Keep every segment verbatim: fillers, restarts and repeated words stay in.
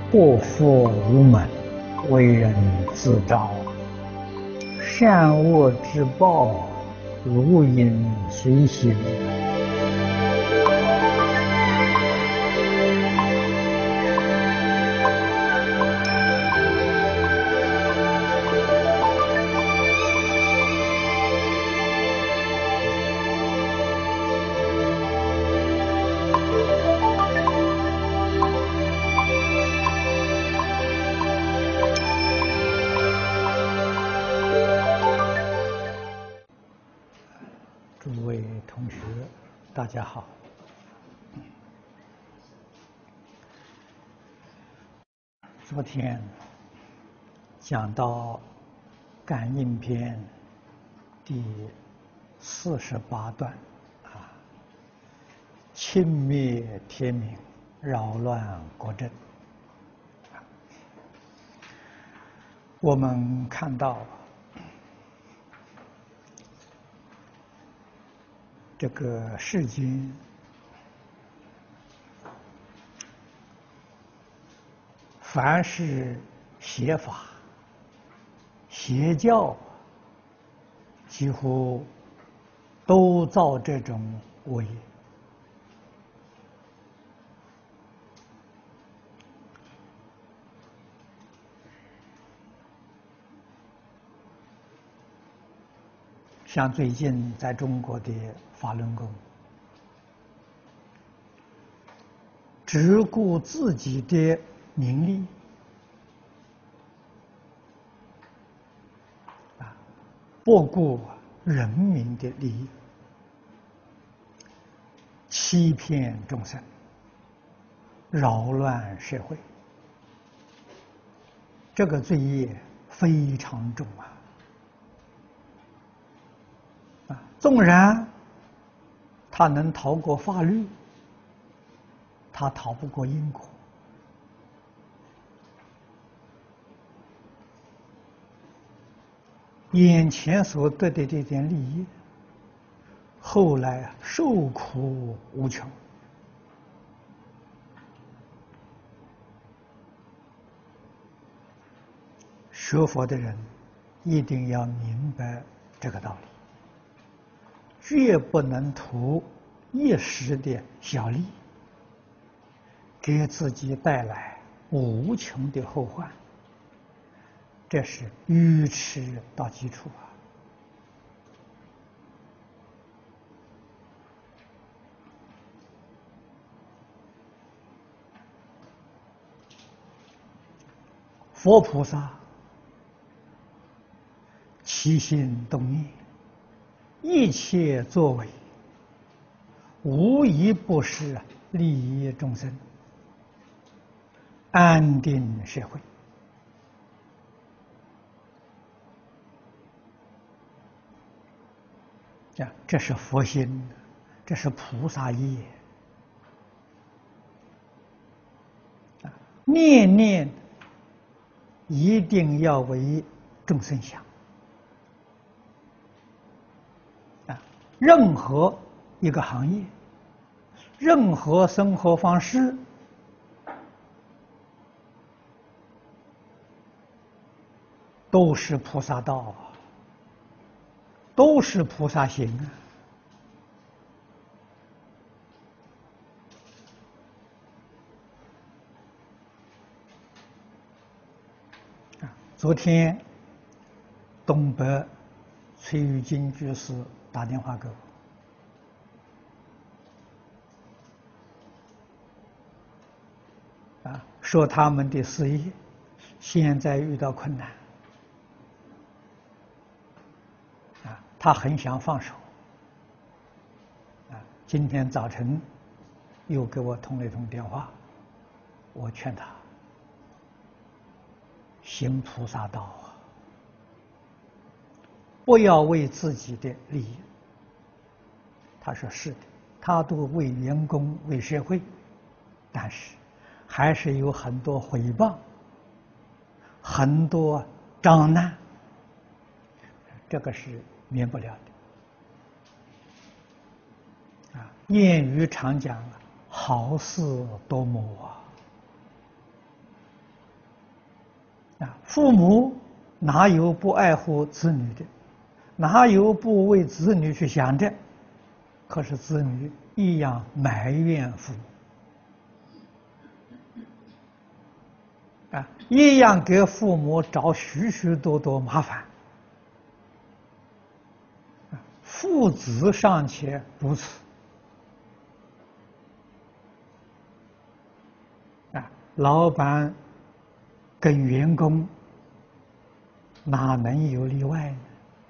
祸福无门，为人自招。善恶之报，如影随形。诸位同学，大家好。昨天讲到感应篇第四十八段啊，轻灭天命，扰乱国政。我们看到这个世间凡是邪法、邪教，几乎都造这种恶业。像最近在中国的法轮功，只顾自己的名利，啊，不顾人民的利益，欺骗众生，扰乱社会，这个罪业非常重啊！啊，纵然他能逃过法律，他逃不过因果。眼前所得的这点利益，后来受苦无穷。学佛的人一定要明白这个道理，绝不能图一时的小利，给自己带来无穷的后患。这是愚痴到极处啊！佛菩萨起心动念，一切作为，无一不是利益众生、安定社会。啊，这是佛心，这是菩萨业啊！念念一定要为众生想啊！任何一个行业，任何生活方式，都是菩萨道啊，都是菩萨行啊！昨天东北崔玉金居士打电话给我，啊，说他们的事业现在遇到困难，啊，他很想放手，啊，今天早晨又给我通了一通电话，我劝他行菩萨道啊，不要为自己的利益。他说是的，他都为员工、为社会，但是还是有很多诽谤，很多刁难，这个是免不了的。啊，谚语常讲，好事多磨啊。 啊，父母哪有不爱护子女的？哪有不为子女去想的？可是子女一样埋怨父母，啊，一样给父母找许许多多麻烦。父子尚且如此，啊，老板跟员工哪能有例外呢？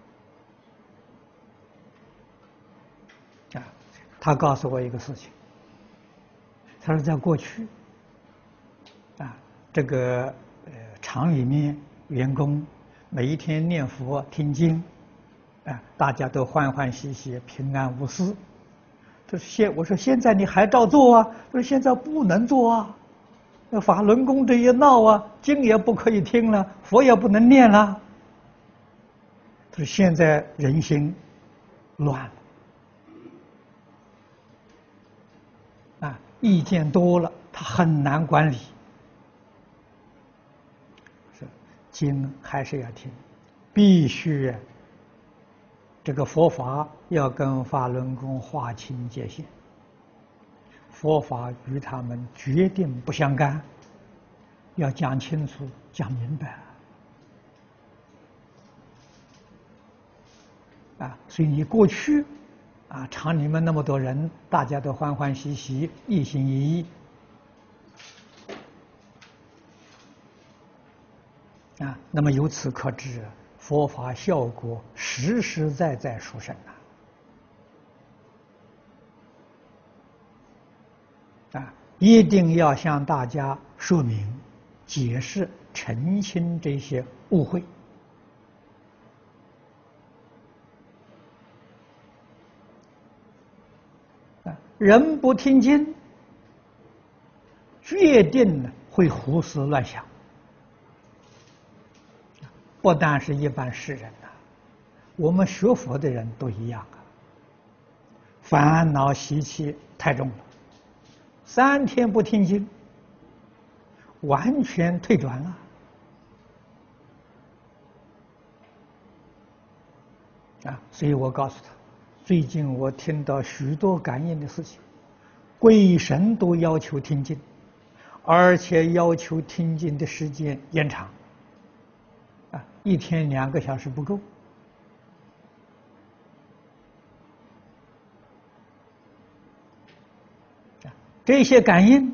啊，他告诉我一个事情，他说在过去，啊，这个呃厂里面员工每一天念佛听经，啊，大家都欢欢喜喜、平安无事。这是现我说现在你还照做啊？他说现在不能做啊，那法轮功这一闹啊，经也不可以听了，佛也不能念了。他说现在人心乱了。啊，意见多了，他很难管理。是经还是要听，必须这个佛法要跟法轮功划清界限，佛法与他们决定不相干，要讲清楚、讲明白。啊，所以你过去。啊，厂里面那么多人，大家都欢欢喜喜、一心一意，啊，那么由此可知，佛法效果实实在在殊胜啊！啊，一定要向大家说明、解释、澄清这些误会。人不听经，决定呢会胡思乱想。不但是一般世人呐，我们学佛的人都一样啊。烦恼习气太重了，三天不听经，完全退转了。啊，所以我告诉他。最近我听到许多感应的事情，鬼神都要求听经，而且要求听经的时间延长，啊，一天两个小时不够。这些感应，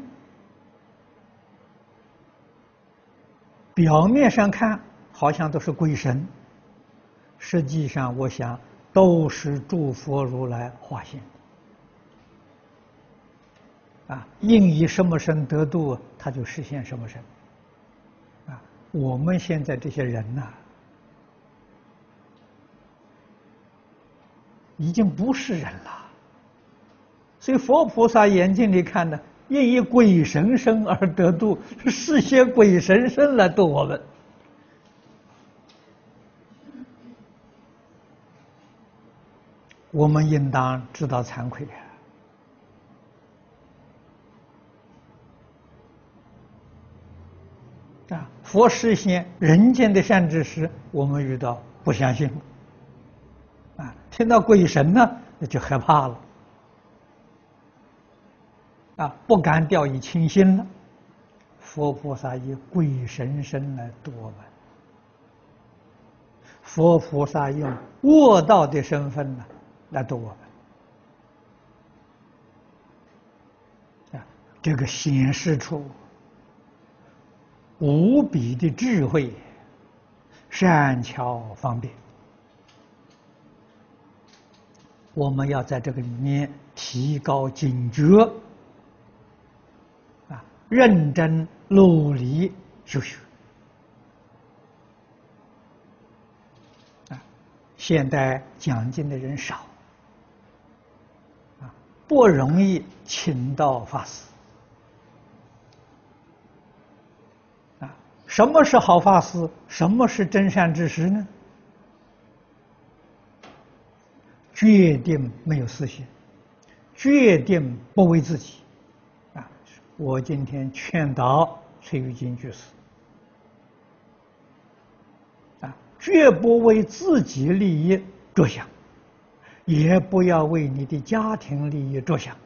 表面上看好像都是鬼神，实际上我想。都是诸佛如来化现啊，应以什么身得度，他就实现什么身啊。我们现在这些人呐、啊，已经不是人了。所以佛菩萨眼睛里看呢，应以鬼神身而得度，是些鬼神身来度我们。我们应当知道惭愧啊！佛实现人间的善知识，我们遇到不相信啊，听到鬼神呢，那就害怕了啊，不敢掉以轻心了。佛菩萨以鬼神身来度我们，佛菩萨用卧道的身份呢来度我们啊，这个显示出无比的智慧、善巧方便。我们要在这个里面提高警觉啊，认真努力修学啊。现在讲经的人少啊，不容易请到法师啊。什么是好法师？什么是真善知识呢？决定没有私心，决定不为自己啊！我今天劝导崔玉金居士绝不为自己利益着想，也不要为你的家庭利益着想。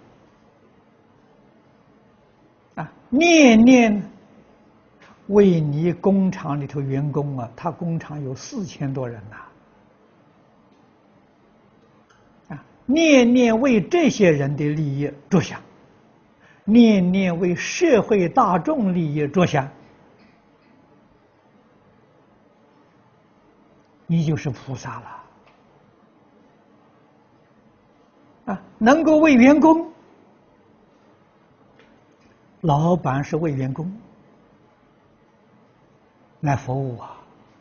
啊，念念为你工厂里头员工啊，他工厂有四千多人呐。啊，念念为这些人的利益着想，念念为社会大众利益着想，你就是菩萨了。啊，能够为员工，老板是为员工来服务啊，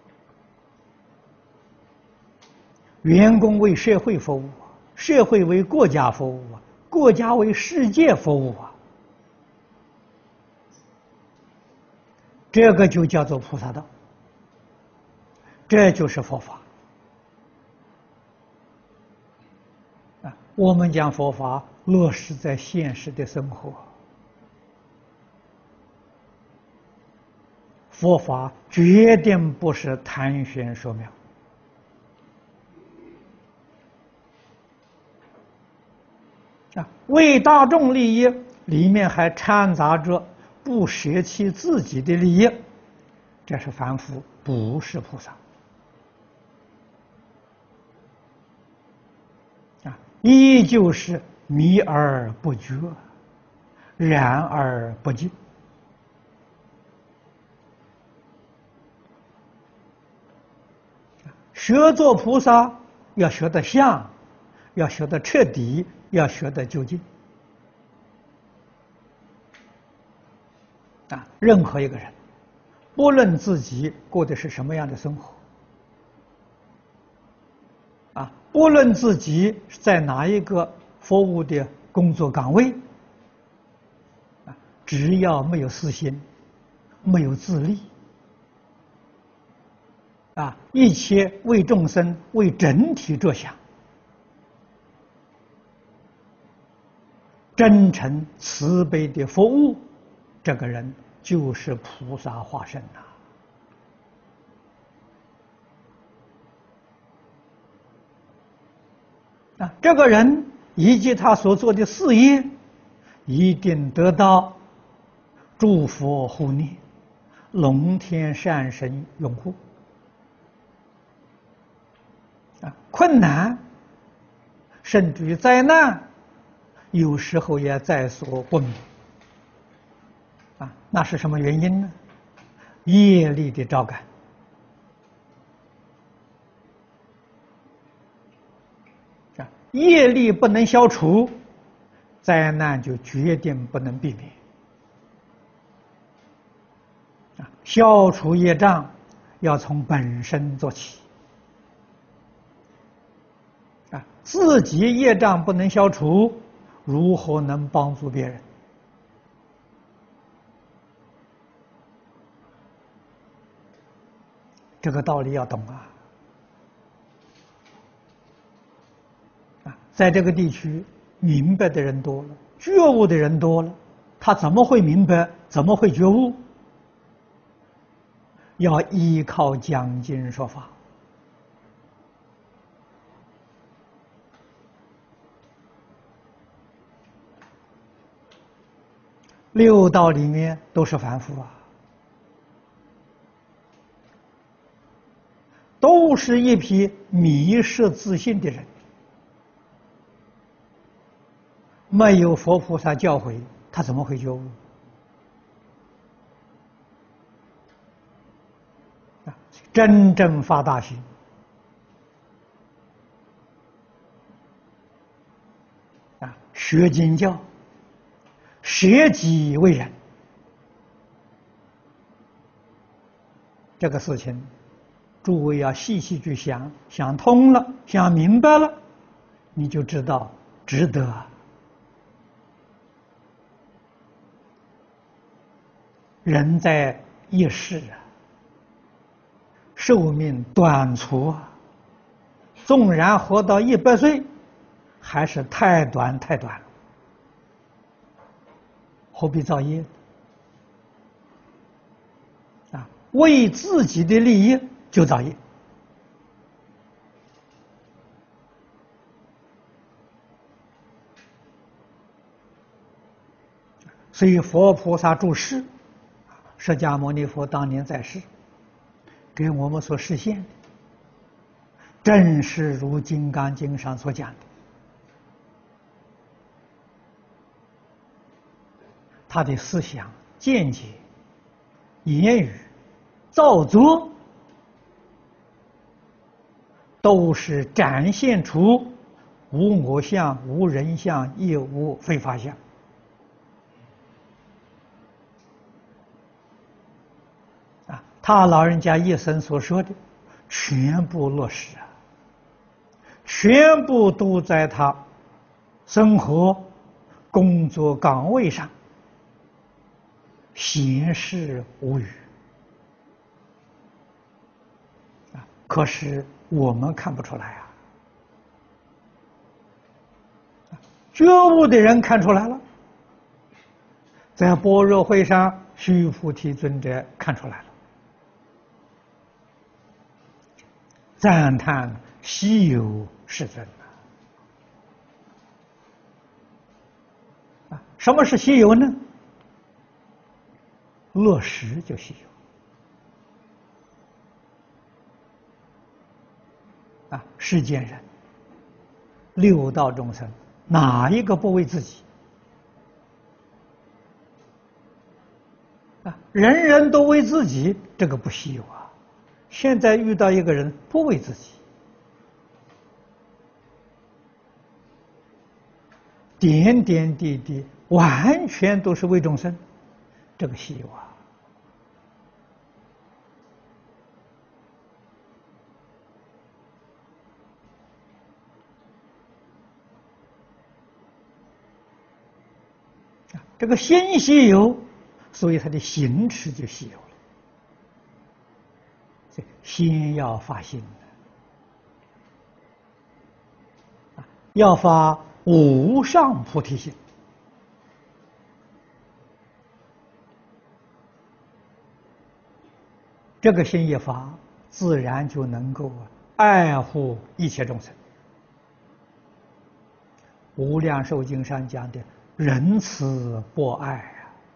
员工为社会服务，社会为国家服务啊，国家为世界服务啊，这个就叫做菩萨道，这就是佛法。啊，我们将佛法落实在现实的生活，佛法决定不是谈玄说妙。啊，为大众利益里面还掺杂着不舍弃自己的利益，这是凡夫，不是菩萨。啊，依旧是迷而不觉，然而不净。学做菩萨要学得像，要学得彻底，要学得究竟。啊，任何一个人，不论自己过的是什么样的生活，啊，不论自己在哪一个服务的工作岗位，啊，只要没有私心，没有自利，啊，一切为众生、为整体着想，真诚慈悲的服务，这个人就是菩萨化身呐。啊，这个人以及他所做的事业，一定得到诸佛护念、龙天善神拥护。啊，困难甚至于灾难，有时候也在所不免。啊，那是什么原因呢？业力的招感。啊，业力不能消除，灾难就决定不能避免。啊，消除业障要从本身做起。啊，自己业障不能消除，如何能帮助别人？这个道理要懂啊！啊，在这个地区明白的人多了，觉悟的人多了，他怎么会明白？怎么会觉悟？要依靠讲经说法。六道里面都是凡夫啊，都是一批迷失自信的人，没有佛菩萨教诲，他怎么会觉悟？啊，真正发大心，啊，学经教，舍己为人，这个事情，诸位要细细去想，想通了，想明白了，你就知道值得。人在一世啊，寿命短促啊，纵然活到一百岁，还是太短太短了，何必造业？啊，为自己的利益就造业。 所以佛菩萨住世，释迦牟尼佛当年在世，给我们所实现的，正是如《金刚经》上所讲的。他的思想、见解、言语、造作，都是展现出无我相、无人相，也无非法相。啊，他老人家一生所说的，全部落实啊，全部都在他生活、工作岗位上显示无语啊，可是我们看不出来啊，觉悟的人看出来了，在般若会上，须菩提尊者看出来了，赞叹稀有世尊啊！什么是稀有呢？落实就稀有啊！世间人、六道众生，哪一个不为自己啊？人人都为自己，这个不稀有啊！现在遇到一个人不为自己，点点滴滴完全都是为众生，这个稀有啊！这个心稀有，所以他的行持就稀有了。先要发心的，要发无上菩提心。这个心一发，自然就能够爱护一切众生。无量寿经上讲的仁慈博爱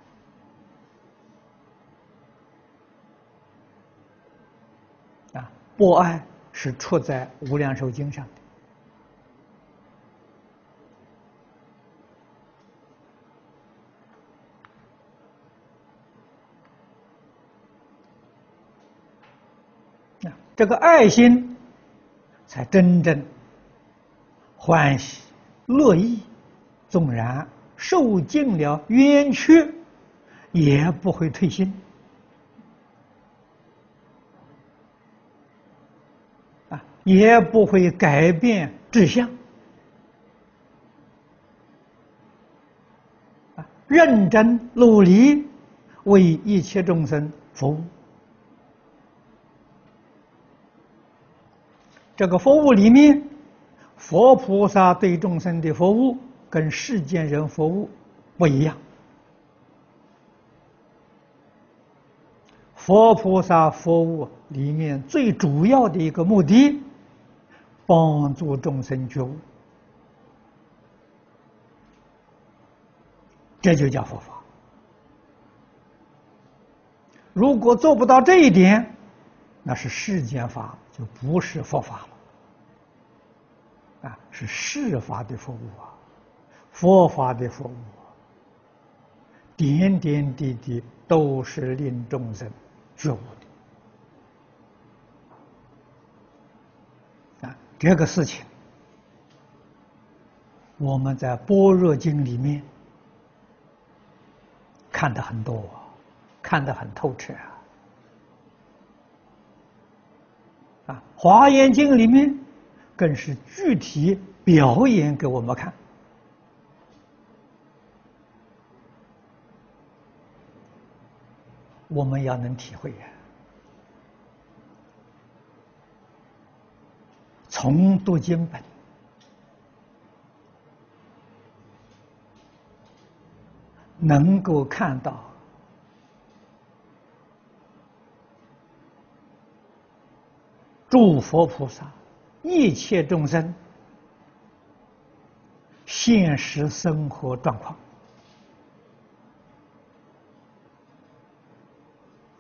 啊，啊，博爱是出在无量寿经上的。啊，这个爱心才真正欢喜乐意，纵然受尽了冤屈，也不会退心啊，也不会改变志向啊，认真努力为一切众生服务。这个服务里面，佛菩萨对众生的服务跟世间人服务不一样。佛菩萨服务里面最主要的一个目的，帮助众生觉悟，这就叫佛法。如果做不到这一点，那是世间法，就不是佛法了啊，是世法的服务啊，佛法的服务啊，点点滴滴都是令众生觉悟的啊。这个事情，我们在《般若经》里面看得很多，看得很透彻啊。啊，《华严经》里面更是具体表演给我们看。我们要能体会呀、啊，从读经本，能够看到诸佛菩萨、一切众生现实生活状况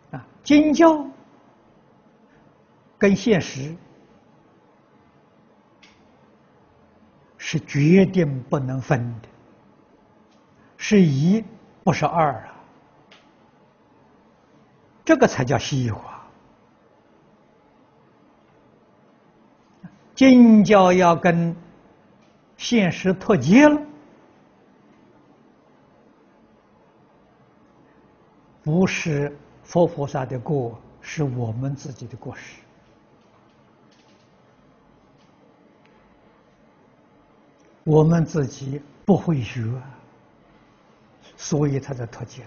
啊，经教跟现实是决定不能分的，是一不是二啊，这个才叫西化。经教要跟现实脱节了，不是佛菩萨的过，是我们自己的过失。我们自己不会学，所以他才脱节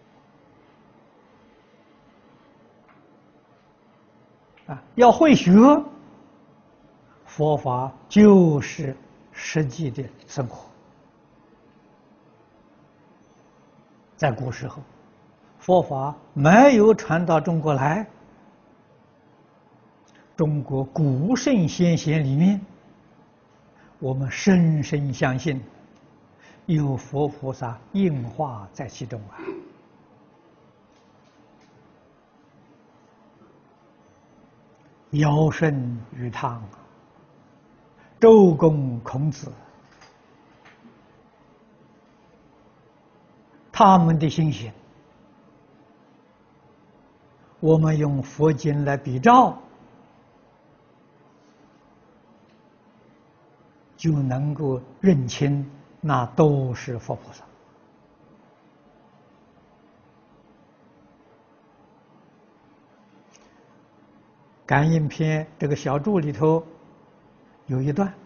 了。啊，要会学，佛法就是实际的生活。在古时候，佛法没有传到中国来，中国古圣先贤里面，我们深深相信有佛菩萨应化在其中啊。尧舜禹汤，周公孔子，他们的心性，我们用佛经来比照，就能够认清，那都是佛菩萨。感应篇这个小注里头有一段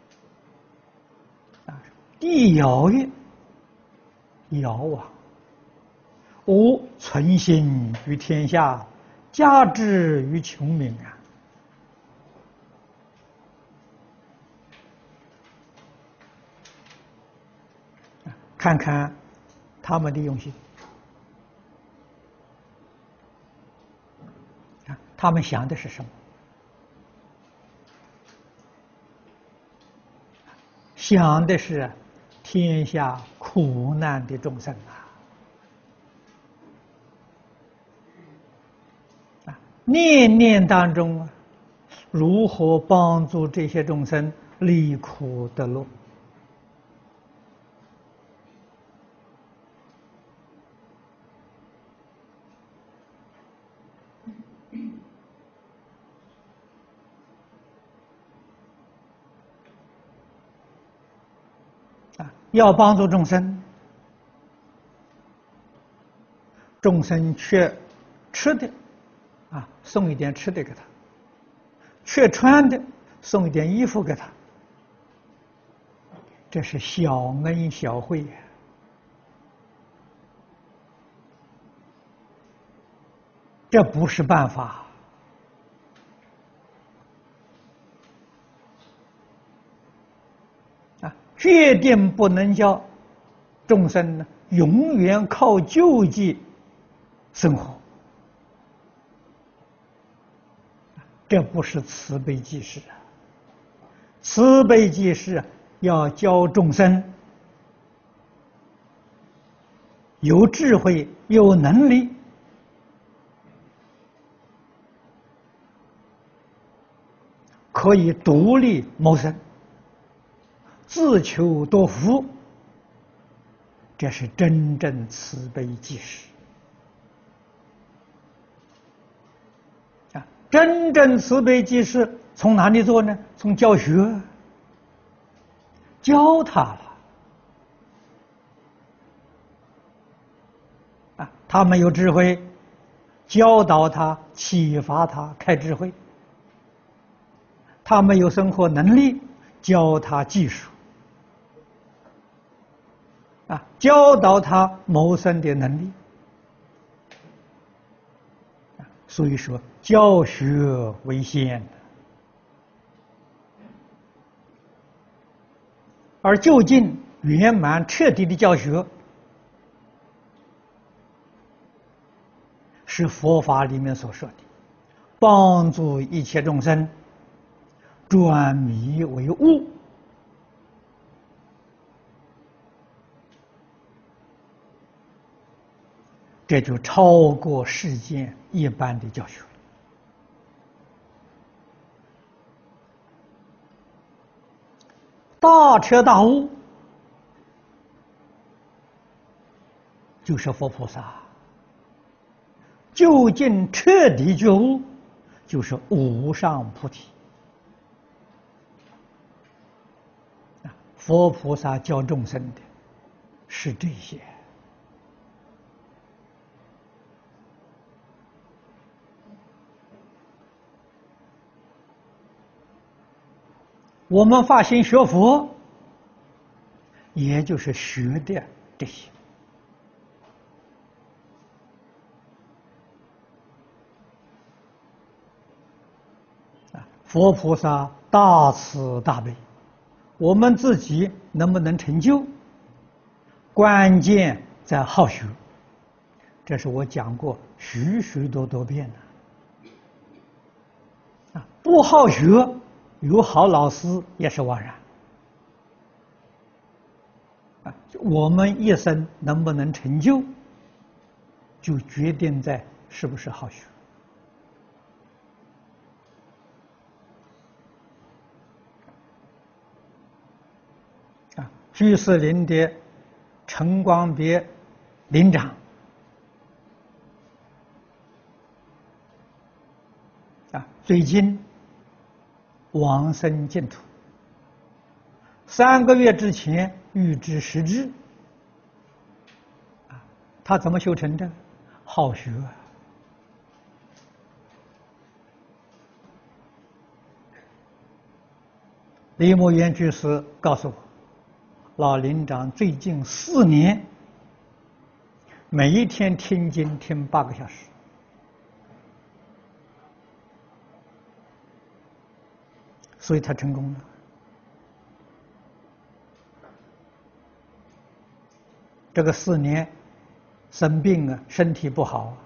啊，帝尧曰：“尧啊，吾存心于天下，加之于穷民啊。”看看他们的用心啊，他们想的是什么？想的是天下苦难的众生啊！啊，念念当中啊，如何帮助这些众生离苦得乐？啊，要帮助众生，众生缺吃的，啊，送一点吃的给他；缺穿的，送一点衣服给他。这是小恩小惠呀！这不是办法。啊，决定不能叫众生呢永远靠救济生活，这不是慈悲济世啊！慈悲济世要教众生有智慧、有能力，可以独立谋生，自求多福，这是真正慈悲济世啊！真正慈悲济世从哪里做呢？从教学，教他了啊！他没有智慧，教导他，启发他开智慧；他没有生活能力，教他技术啊，教导他谋生的能力。所以说，教学为先，而究竟圆满彻底的教学，是佛法里面所说的，帮助一切众生转迷为悟。 这就超过世间一般的教学。大彻大悟，就是佛菩萨；究竟彻底觉悟，就是无上菩提。佛菩萨教众生的是这些。我们发心学佛，也就是学的这些。啊，佛菩萨大慈大悲，我们自己能不能成就，关键在好学。这是我讲过许许多多遍的。啊，不好学，有好老师也是枉然。啊，我们一生能不能成就，就决定在是不是好学。啊，居士林的陈光别林长啊，最近往生净土，三个月之前预知时至。啊，他怎么修成的？好学啊！李牧原居士告诉我，老林长最近四年，每一天听经听八个小时。所以他成功了。这个四年生病啊，身体不好，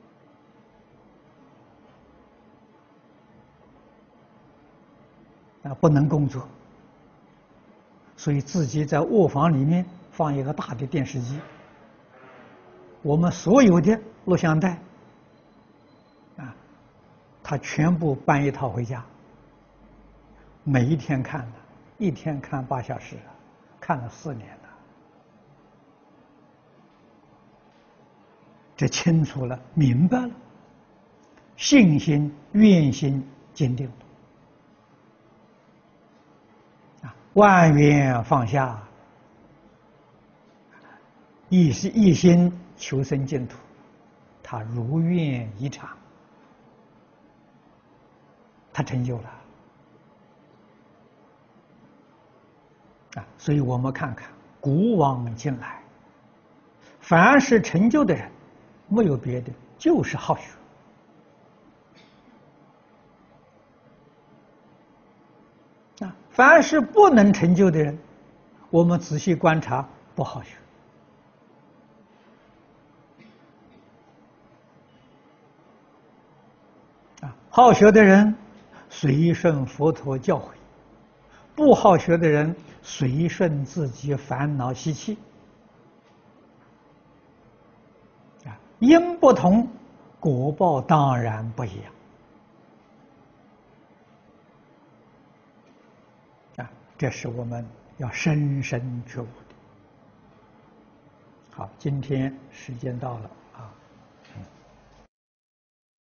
啊，不能工作，所以自己在卧房里面放一个大的电视机，我们所有的录像带，啊，他全部搬一套回家。每一天看的，一天看八小时，看了四年了，这清楚了，明白了，信心、愿心坚定了，啊，万缘放下，一心一心求生净土，他如愿以偿，他成就了。啊，所以我们看看古往今来，凡是成就的人，没有别的，就是好学。啊，凡是不能成就的人，我们仔细观察，不好学。啊，好学的人随顺佛陀教诲，不好学的人随顺自己烦恼习气。啊，因不同，果报当然不一样。啊，这是我们要深深觉悟的。好，今天时间到了。